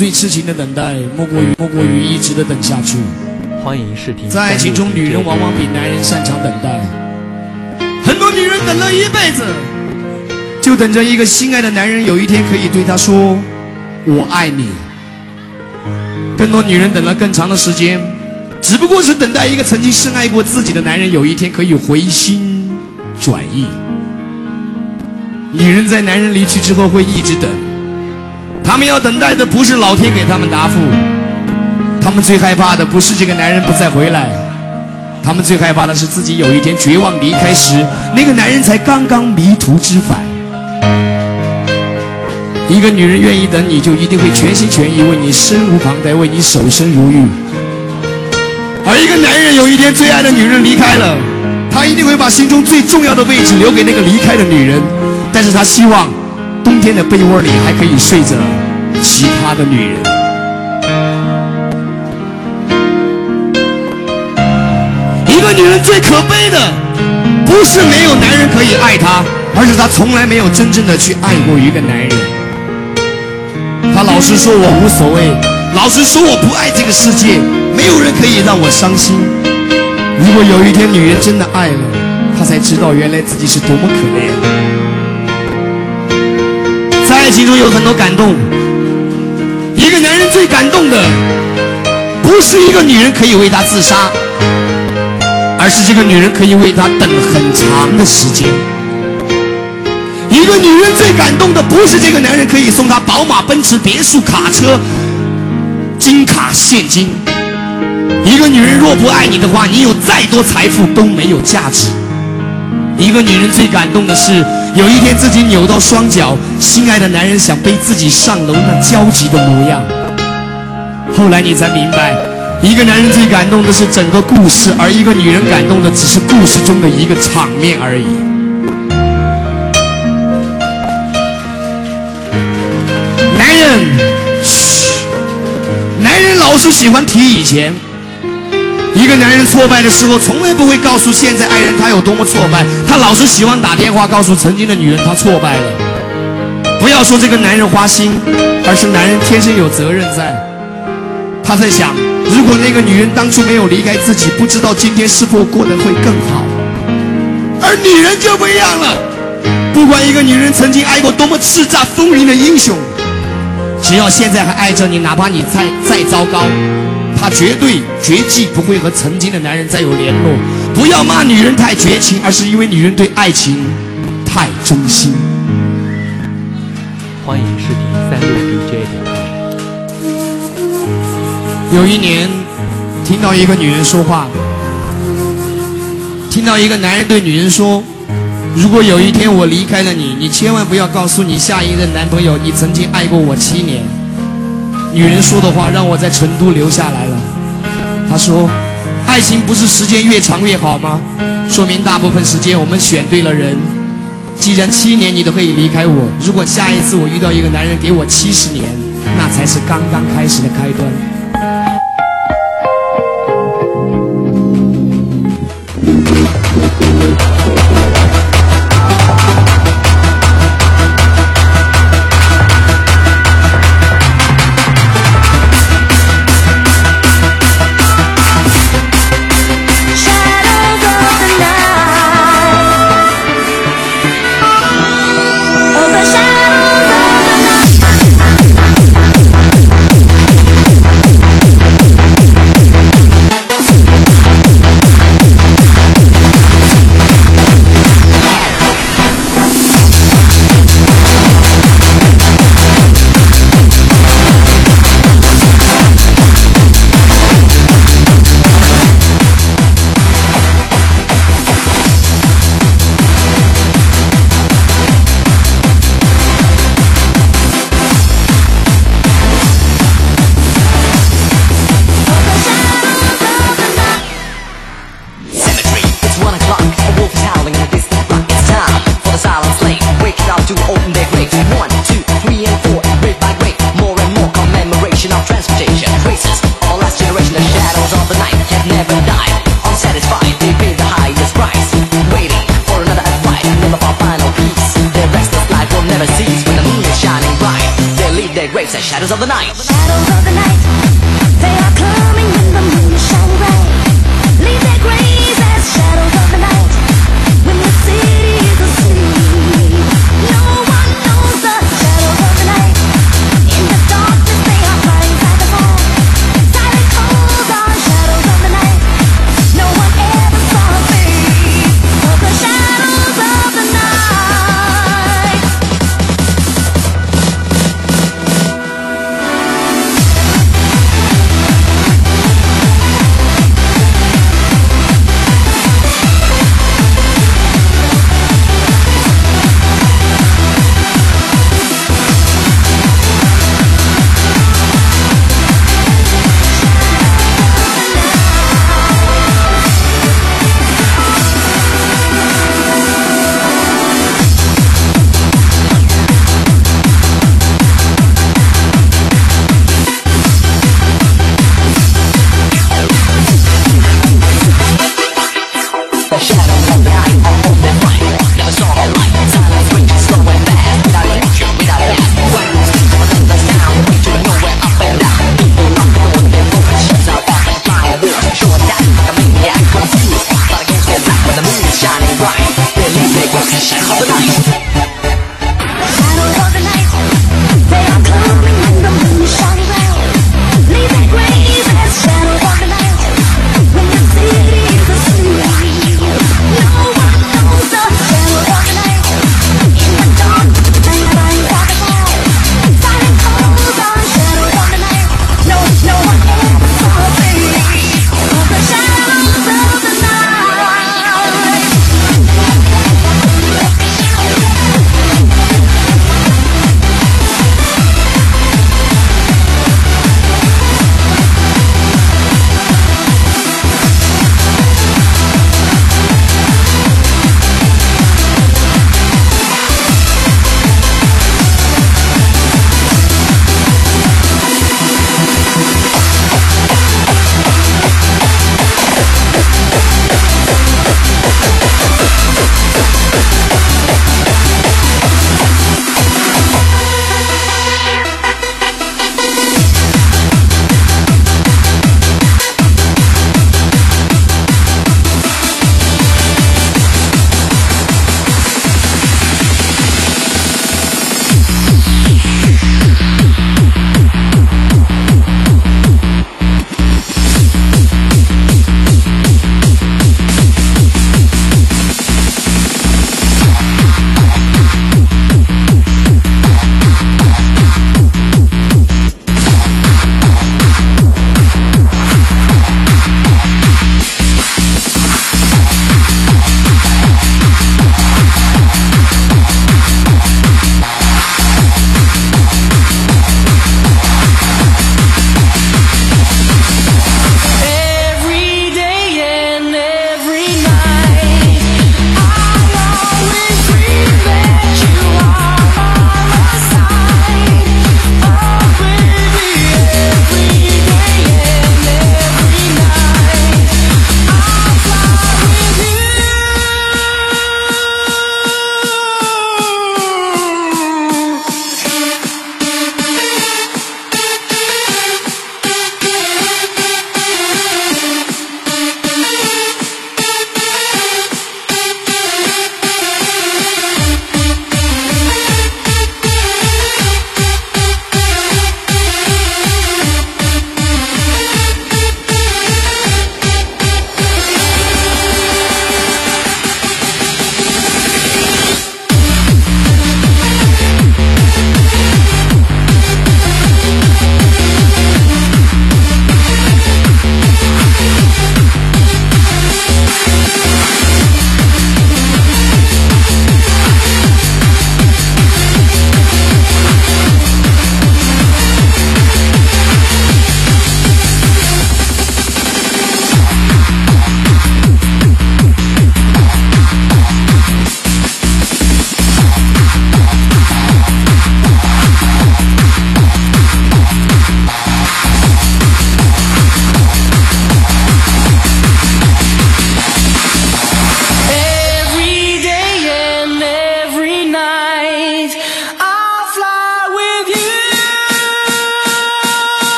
最痴情的等待，莫过于一直的等下去。 欢迎视听。 在爱情中，女人往往比男人擅长等待。很多女人等了一辈子，就等着一个心爱的男人有一天可以对她说“我爱你”。更多女人等了更长的时间，只不过是等待一个曾经深爱过自己的男人有一天可以回心转意。女人在男人离去之后会一直等，她们要等待的不是老天给她们答复，她们最害怕的不是这个男人不再回来，她们最害怕的是自己有一天绝望离开时，那个男人才刚刚迷途知返。一个女人愿意等你，就一定会全心全意为你身无旁贷，为你守身如玉。而一个男人有一天最爱的女人离开了，他一定会把心中最重要的位置留给那个离开的女人，但是他希望冬天的被窝里还可以睡着其他的女人。一个女人最可悲的不是没有男人可以爱她，而是她从来没有真正的去爱过一个男人。她老是说我无所谓，老是说我不爱这个世界，没有人可以让我伤心。如果有一天女人真的爱了，她才知道原来自己是多么可怜。在爱情中有很多感动，一个男人最感动的不是一个女人可以为他自杀，而是这个女人可以为他等很长的时间。一个女人最感动的不是这个男人可以送她宝马、奔驰、别墅、卡车、金卡、现金。一个女人若不爱你的话，你有再多财富都没有价值。一个女人最感动的是有一天自己扭到双脚，心爱的男人想背自己上楼那焦急的模样。后来你才明白，一个男人最感动的是整个故事，而一个女人感动的只是故事中的一个场面而已。男人老是喜欢提以前。一个男人挫败的时候，从来不会告诉现在爱人他有多么挫败，他老是喜欢打电话告诉曾经的女人他挫败了。不要说这个男人花心，而是男人天生有责任在。他在想，如果那个女人当初没有离开自己，不知道今天是否过得会更好。而女人就不一样了，不管一个女人曾经爱过多么叱咤风云的英雄，只要现在还爱着你，哪怕你再糟糕，她绝技不会和曾经的男人再有联络。不要骂女人太绝情，而是因为女人对爱情太忠心。 欢迎视听36DJ.com。 有一年，听到一个女人说话，听到一个男人对女人说：“如果有一天我离开了你，你千万不要告诉你下一任男朋友你曾经爱过我7年。”女人说的话让我在成都留下来了。她说：“爱情不是时间越长越好吗？说明大部分时间我们选对了人。既然7年你都可以离开我，如果下一次我遇到一个男人给我70年，那才是刚刚开始的开端。” 在 Shadows of the Night。 Shadows of the night, they are coming when the moon shine bright. Leave their graves as shadows of the night, when the city is asleep. No one knows the shadows of the night. In the darkness they are crying by the phone. Silent calls are shadows of the night. No one ever saw a face of the shadows of the night.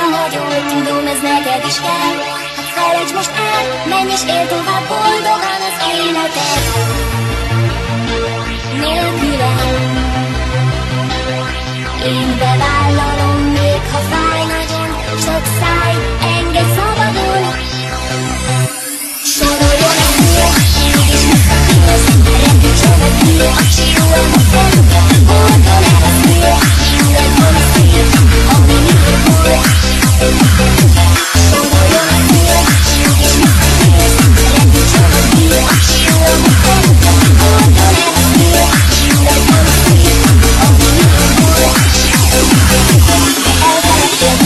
hogy úgy tudom, ez neked is kell. Hát felejtsd most el, menj és él tovább boldogan az életed nélkülem. Én bevállalom, még ha fáj nagyon, sok száj, engedj szabadul. Soroljon a húr, mégis visszatérsz, repülcsön a tűr, a csillóan a szembe, oldon el a szél, minden van a szél, ami mindig húr. Soroljon a húr, mégis visszatérsz, repülcsön a tűr, a csillóan a szembe, oldon el a szél, minden van a szél, ami mindig húr. Elfeledtél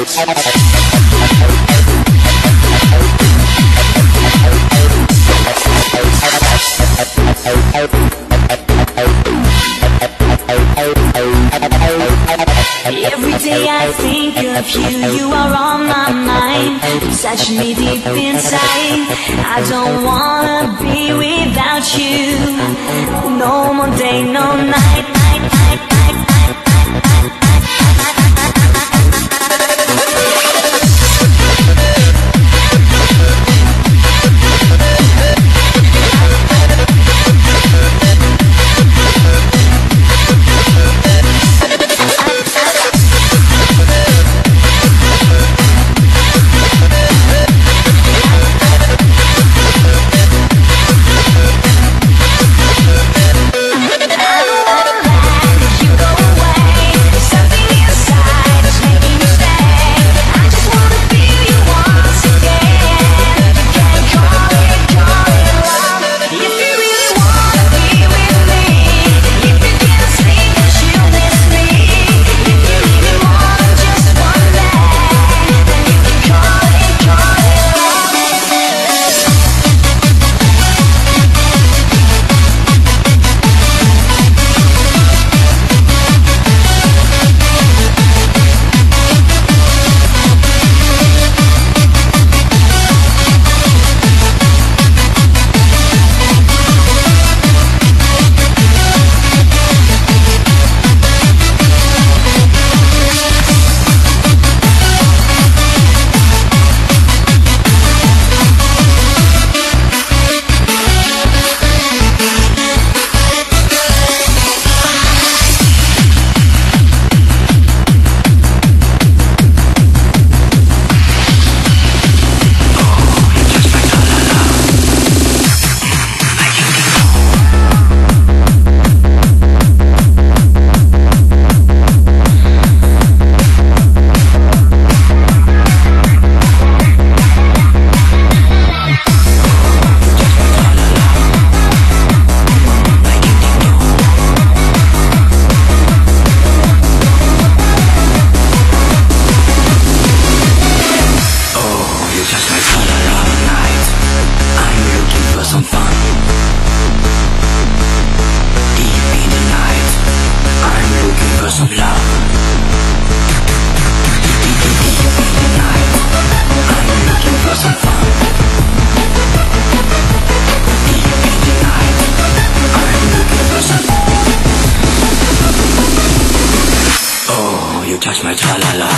Every day I think of you, you are on my mind, touch me deep inside. I don't wanna be without you, no more day, no night. Touch my tra-la-la.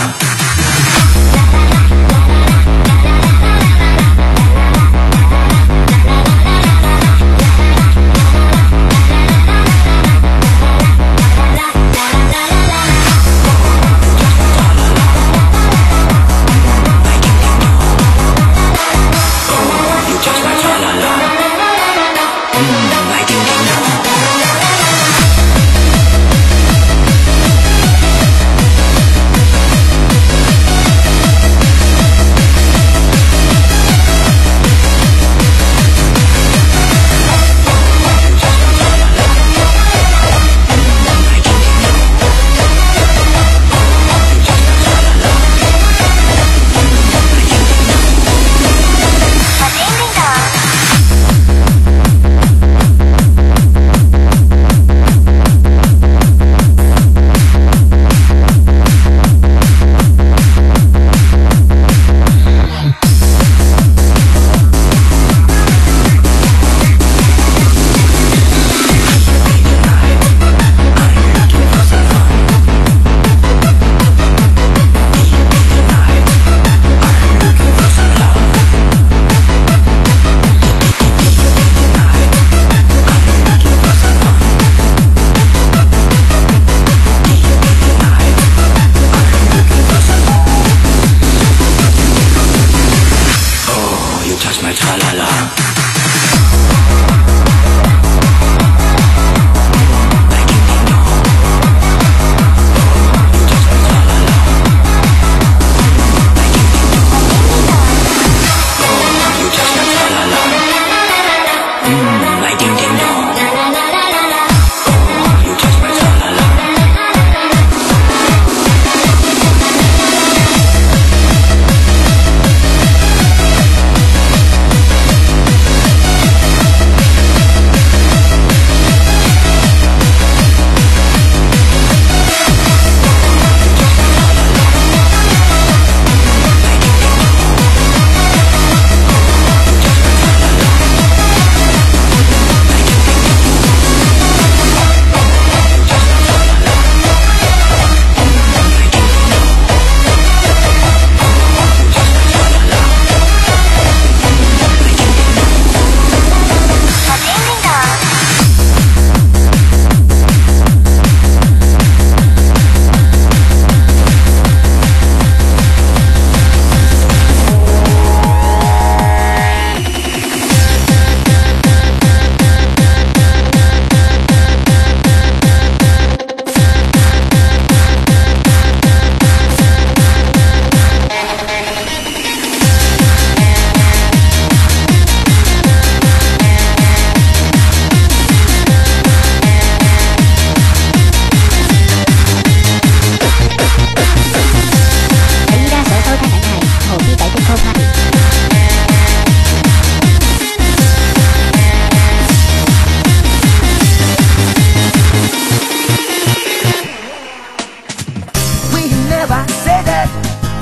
never say that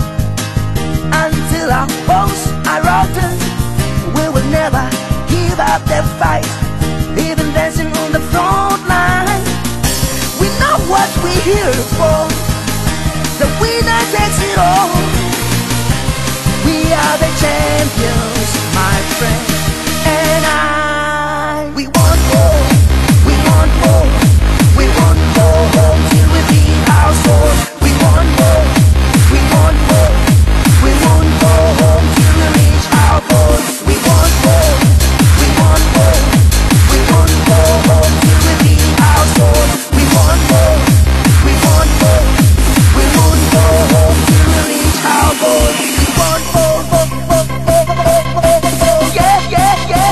until our bones are rotten. We will never give up the fight, even dancing on the front line. We know what we're here for. The winner takes it all. We are the champions, my friend. And we want more, we want more, we want more till we beat our souls. We want more, we want more, we want more till we reach our goals. We want more, we want more, we want more till we beat our souls. We want more, we want more, we want more till we reach our goals. We want more, yeah, yeah, yeah.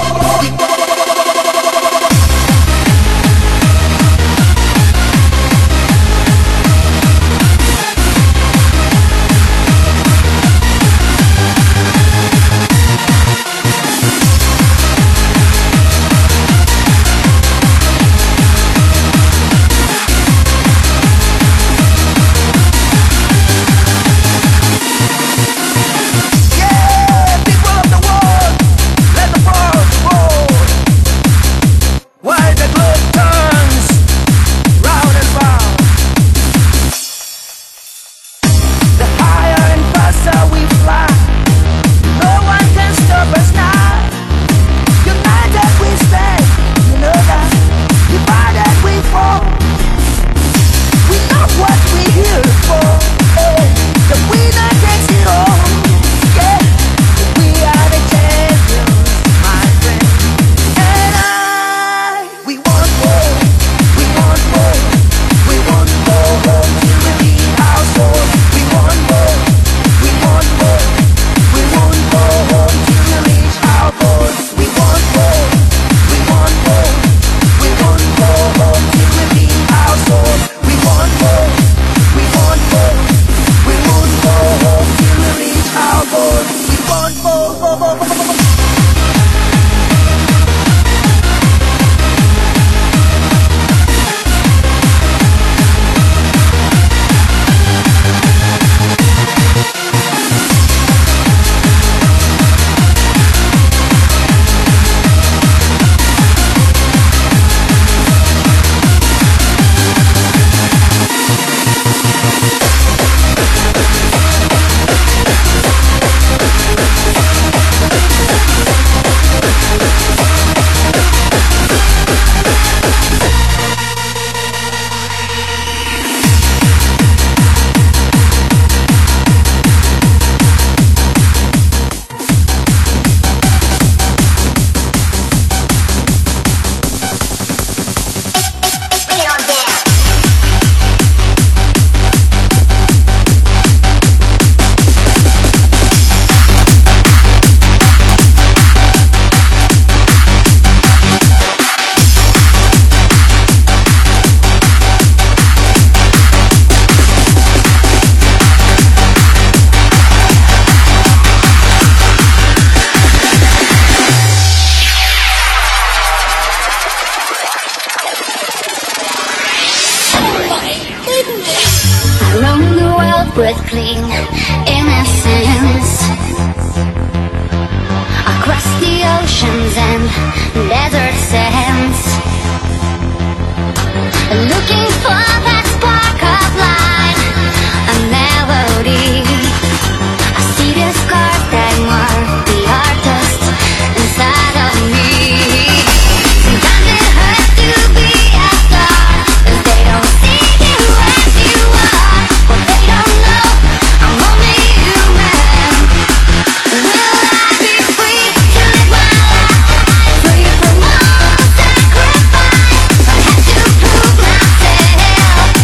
with clean innocence. Across the oceans and desert sands, looking for that spark of light, a melody. I see the scars that mark the artist inside of me. Sometimes it hurts to be a star, 'cause they don't see you as you are. What they don't know, I'm only human. Will I be free to live my life free from all sacrifice? I had to prove myself.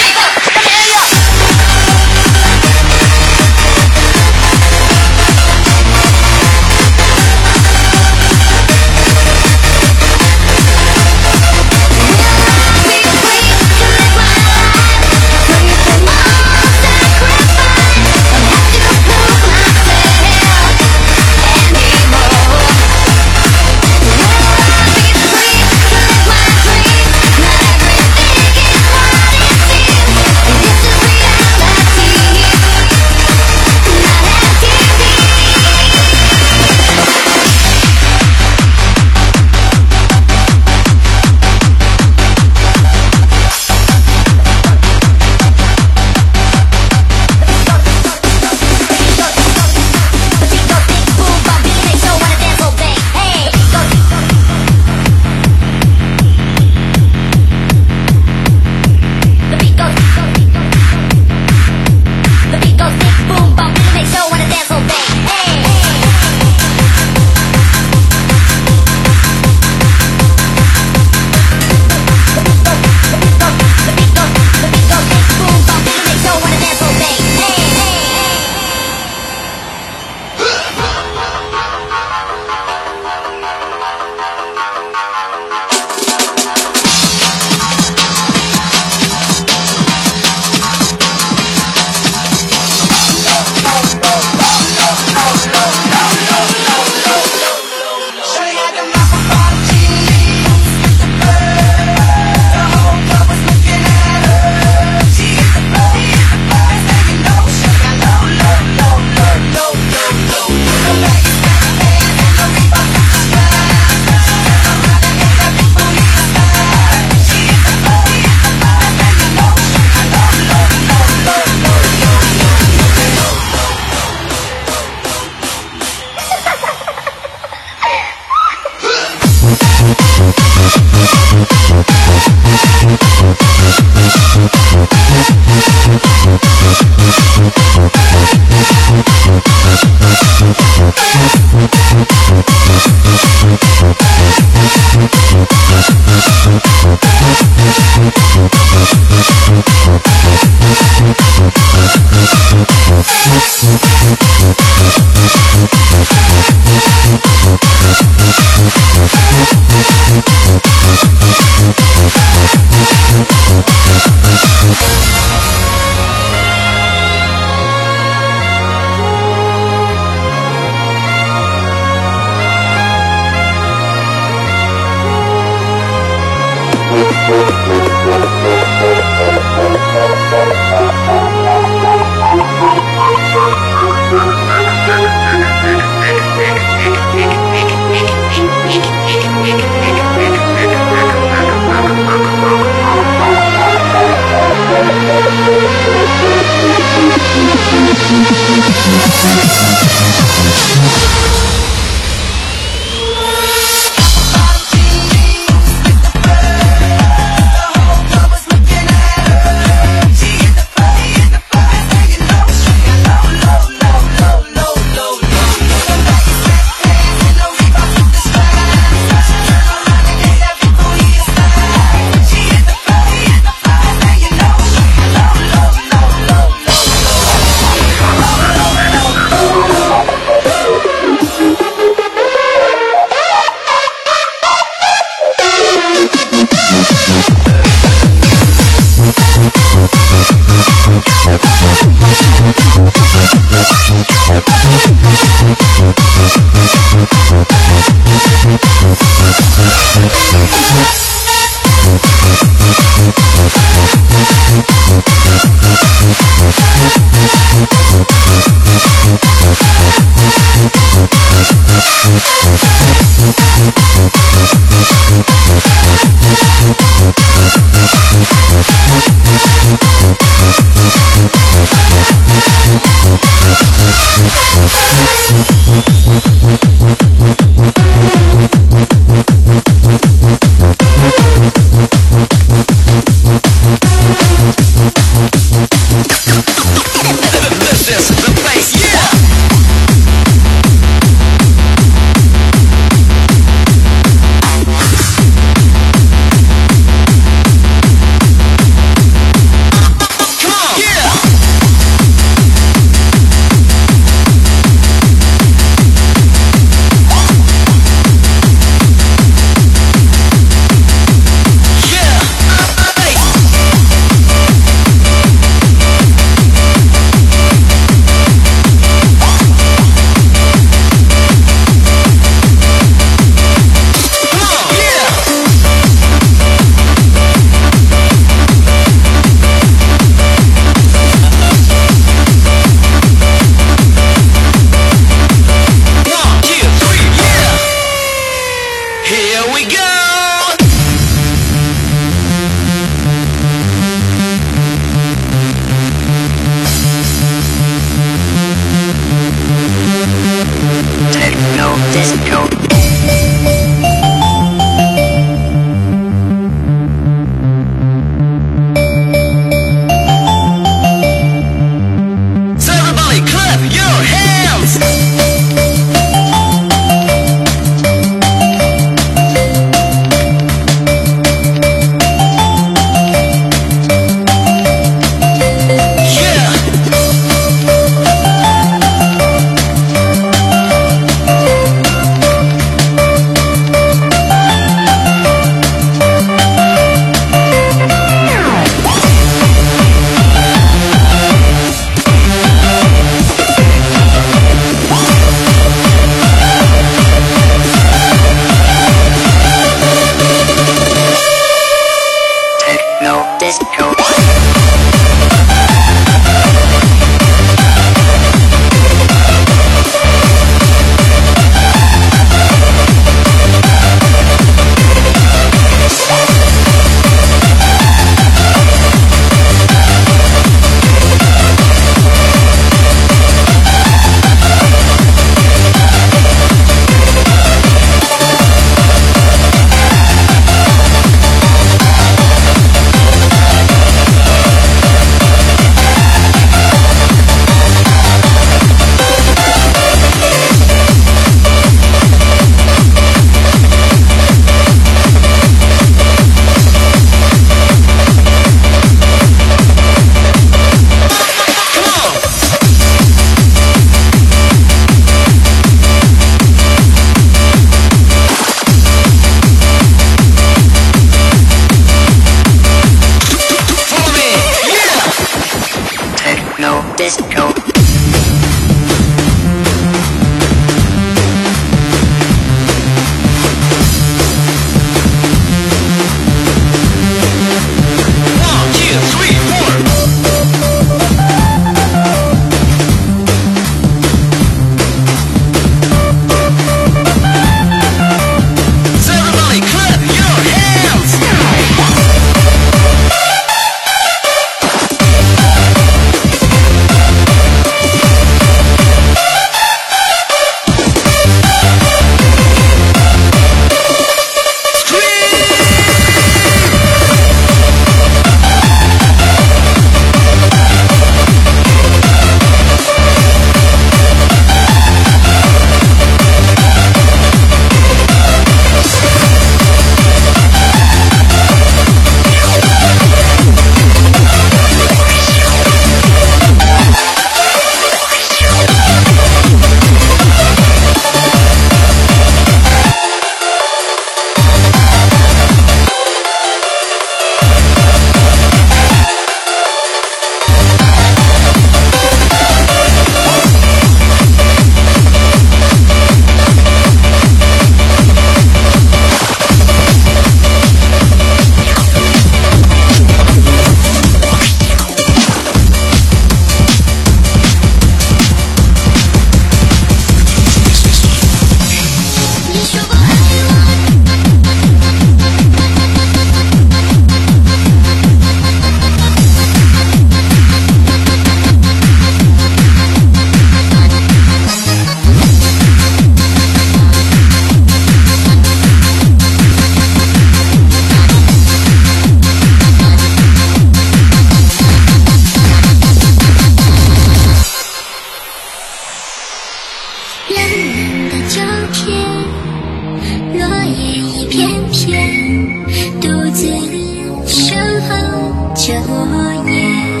我也。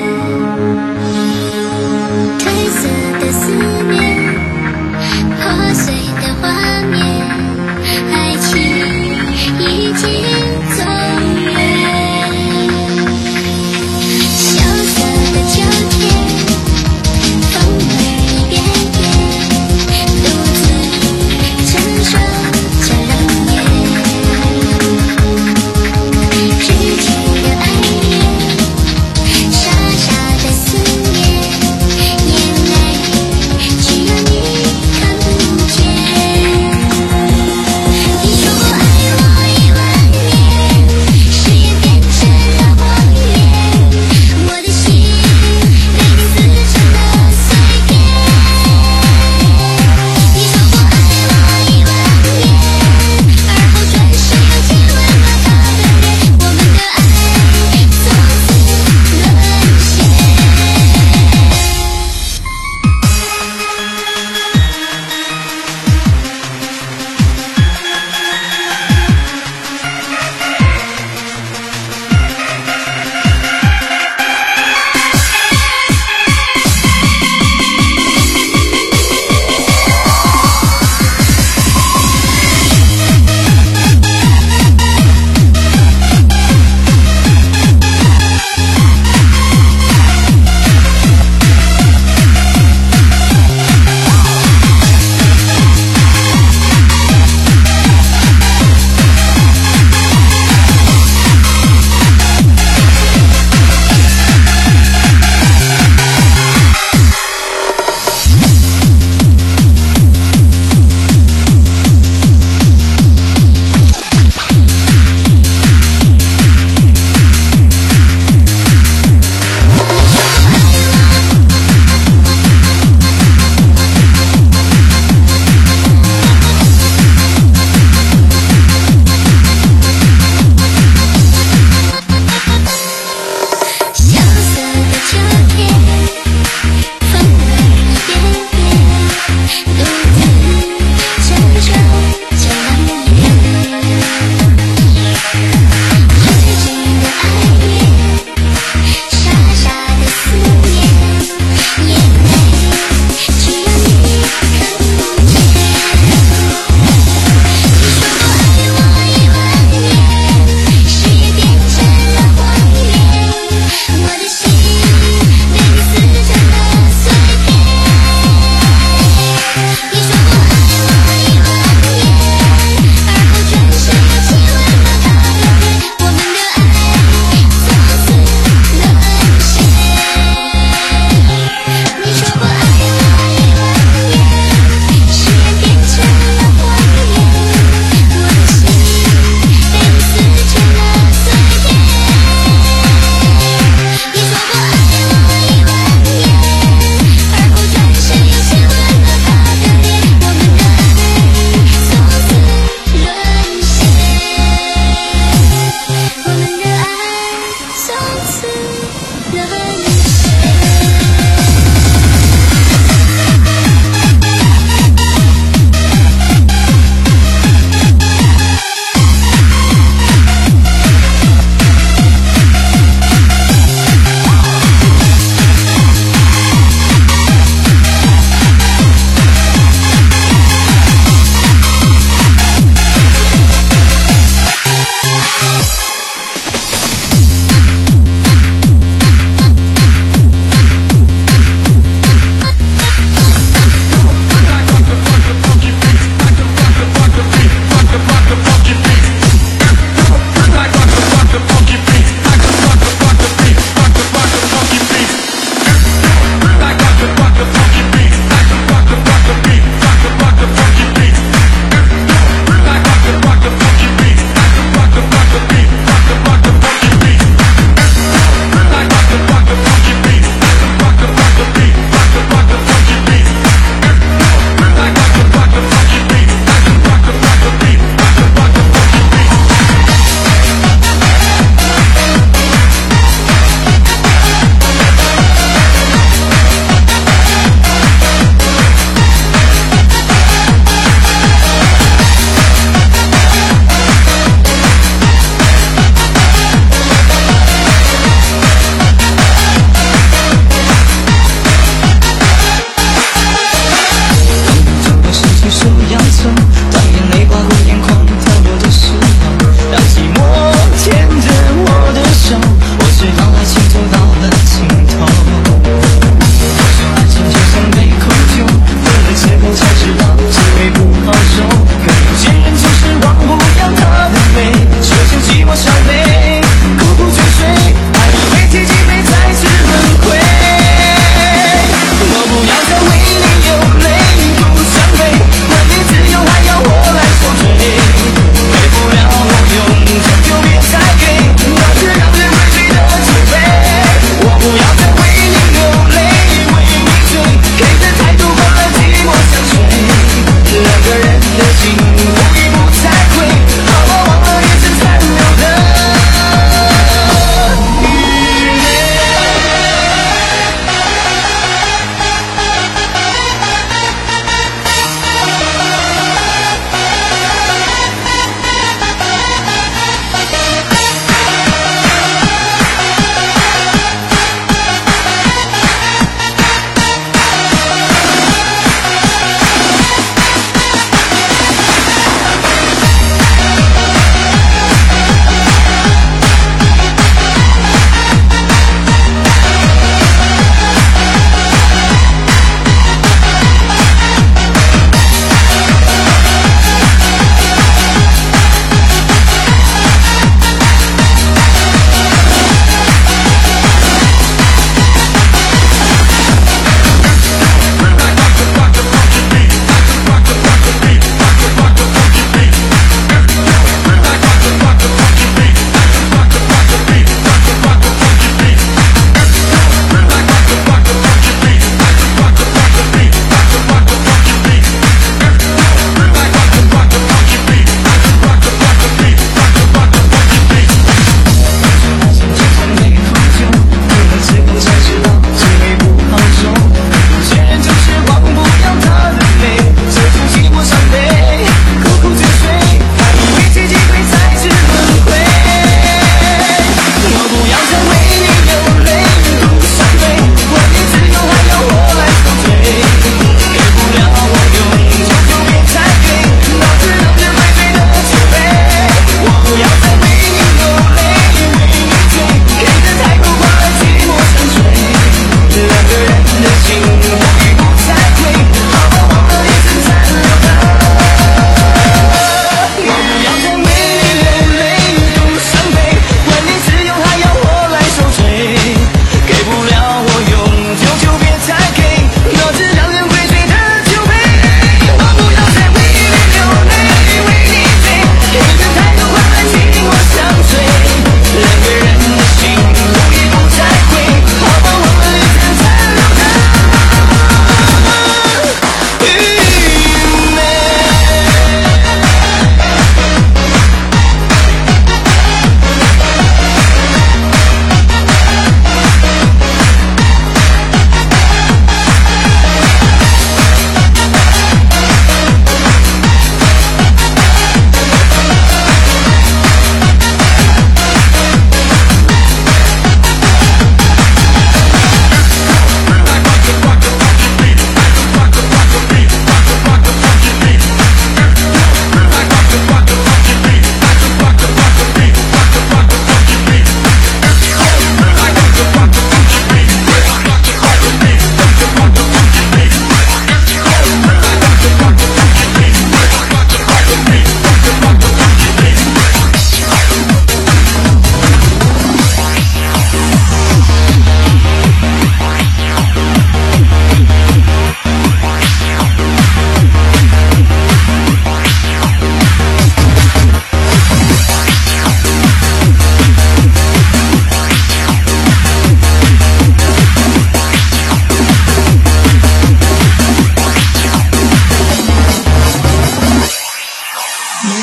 褪色的思念，破碎的画面，爱情已经走远。萧瑟的秋天，风儿一遍遍，独自承受着冷眼。之前的爱恋，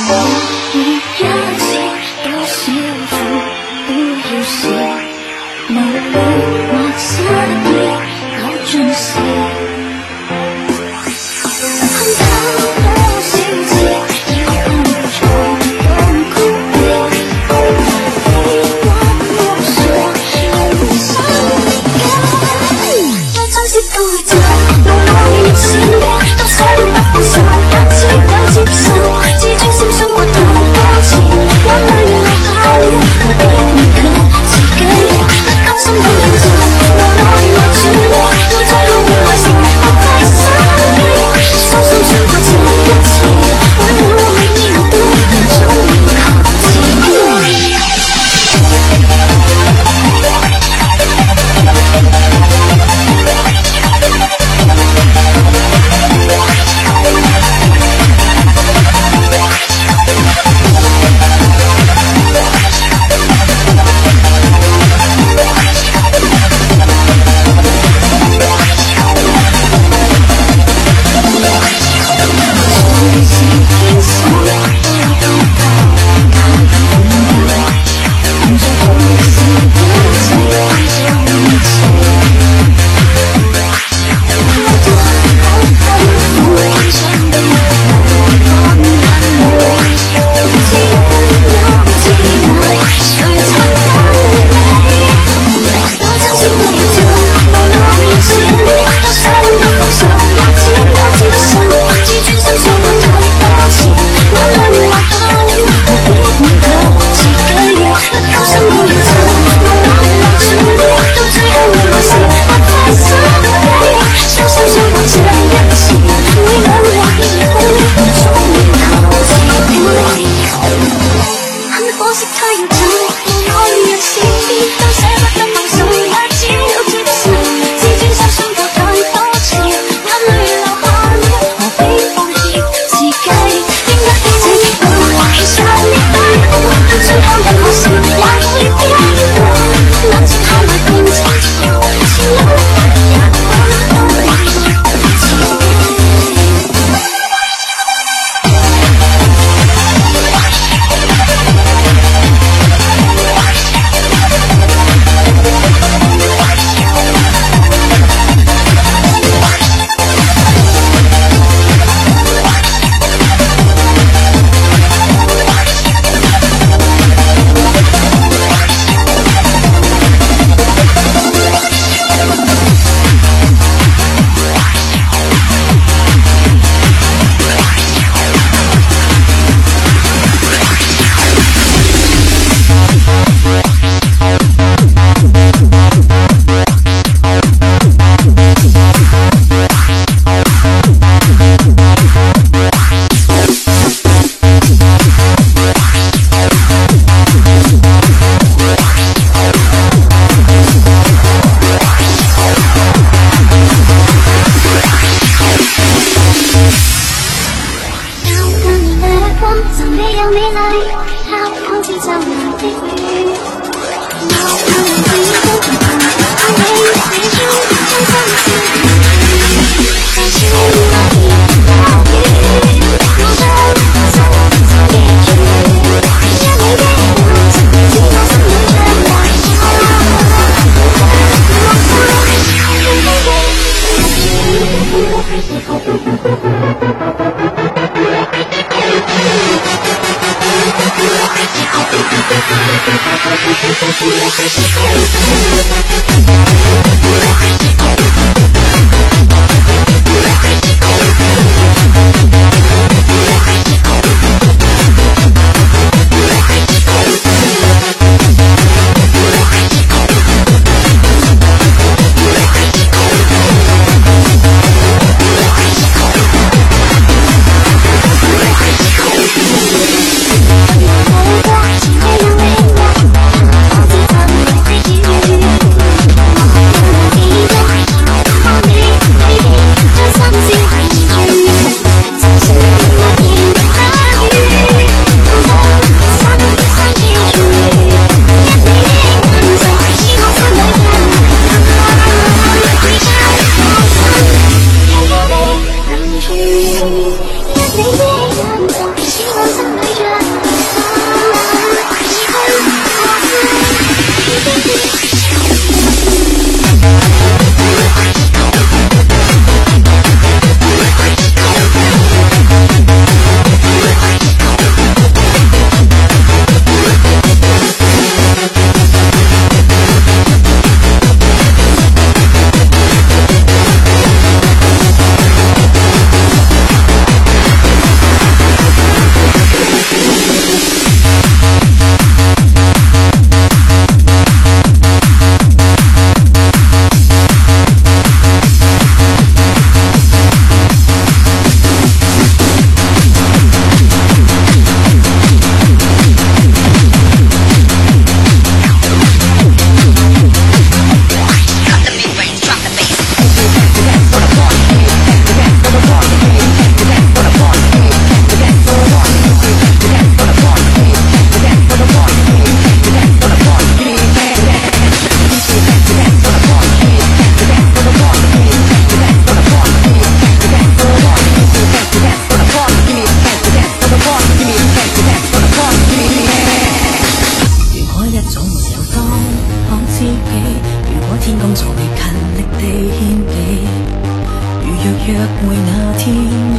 你的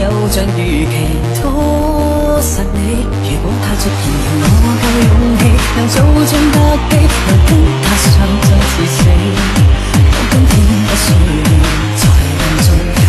有像預期拖實你。如果他出現，我夠勇氣，能做盡特技，能跟他相爭至死。我今天不需要，才能盡人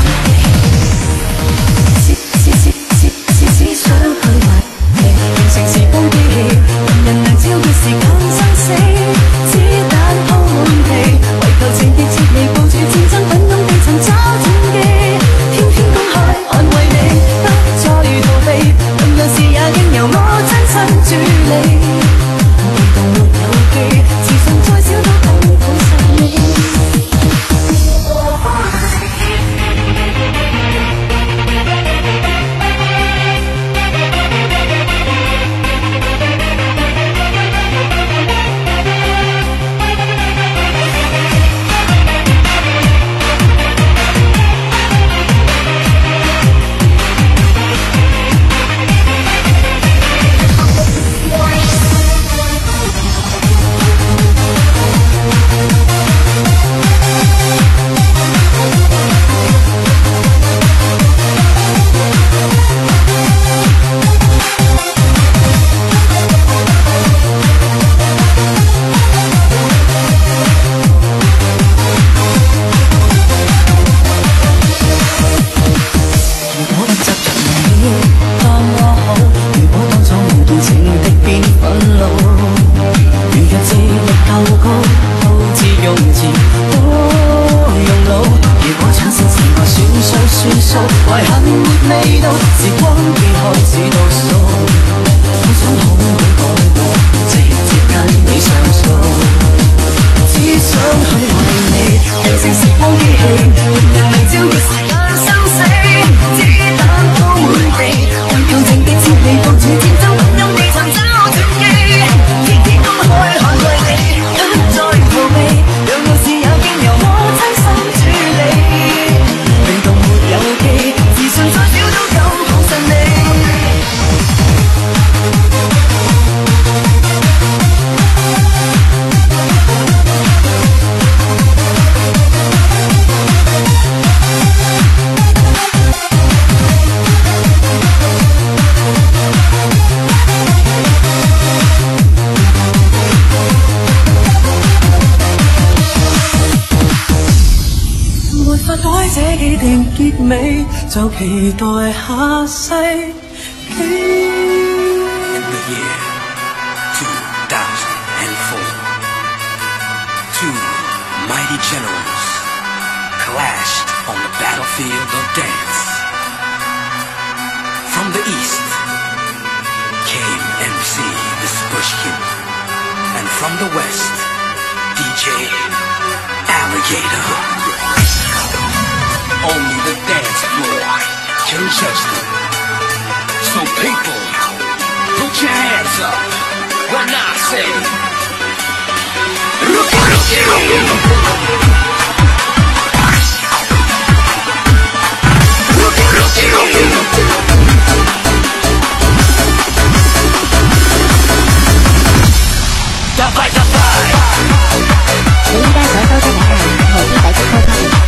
理。只想去還你，完成時光機器，人能超越時間生死。子彈鋪滿地，為求情結切離，部署戰爭奮勇地尋找轉機。天天公開捍衛你，不再逃避，同樣是也經由我親身處理。被動沒有記，自信再少都等到實你。就期待下世紀。 In the year 2004, two mighty generals clashed on the battlefield of dance. From the east came MC This Bushkin, and from the west, DJ Alligator. Only the dance floor can judge them. So people, put your hands up when I say, Rookie, rookie, rookie. Rookie, rookie, rookie. Dabai, dabai. 你依家所收聽嘅係何之仔的歌曲。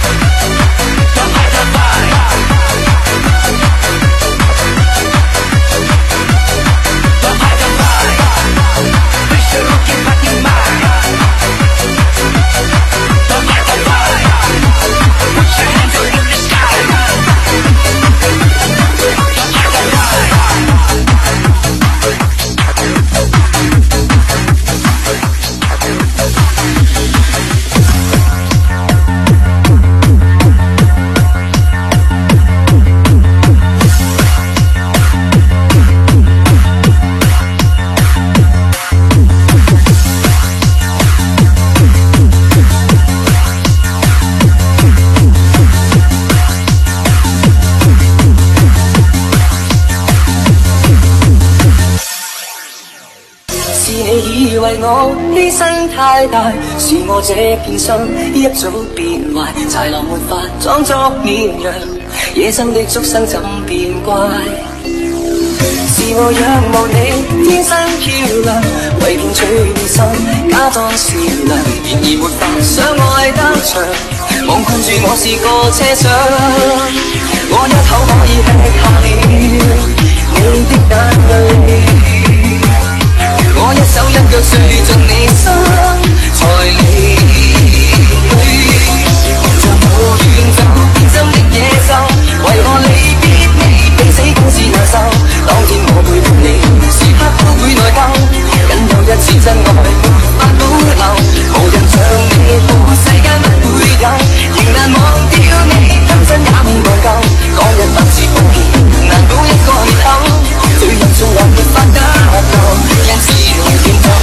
我犧牲太大，是我這片心一早變壞，豺狼沒法裝作綿羊，野生的畜生怎變怪？是我仰慕你天生漂亮，為騙取你心假裝善良，然而沒法相愛得長，夢困住我是個車廂。 我一口可以吃下了你的眼淚，我一手一腳睡進你心才離去，像無緣就變心的野獸，為何離別你比死更是難受？當天我背叛你，時刻都會內疚，僅有一次真愛沒法保留，無人像你到世間不會有，仍難忘掉你，單身也未忘舊，講一百次抱歉，難保一個裂口，最人從來沒法得到，因此用點走。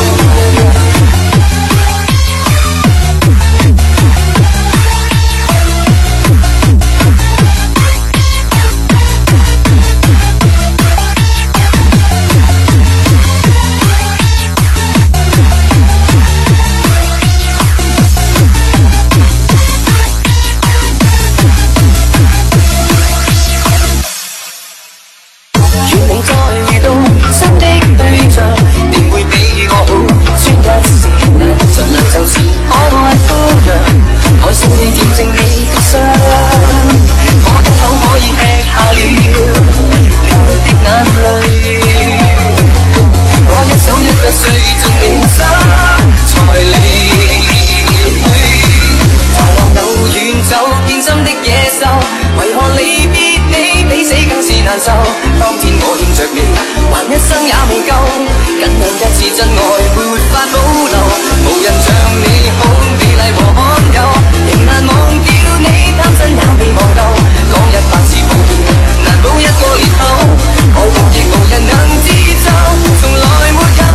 當天我欠着你，還一生也未夠，僅有一次真愛沒法保留，無人像你好美麗和罕有，仍難忘掉你，單身也未忘舊，講一百次抱歉，難保一個裂口，我無亦無人能知奏，從來沒有。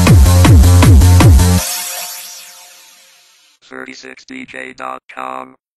36dj.com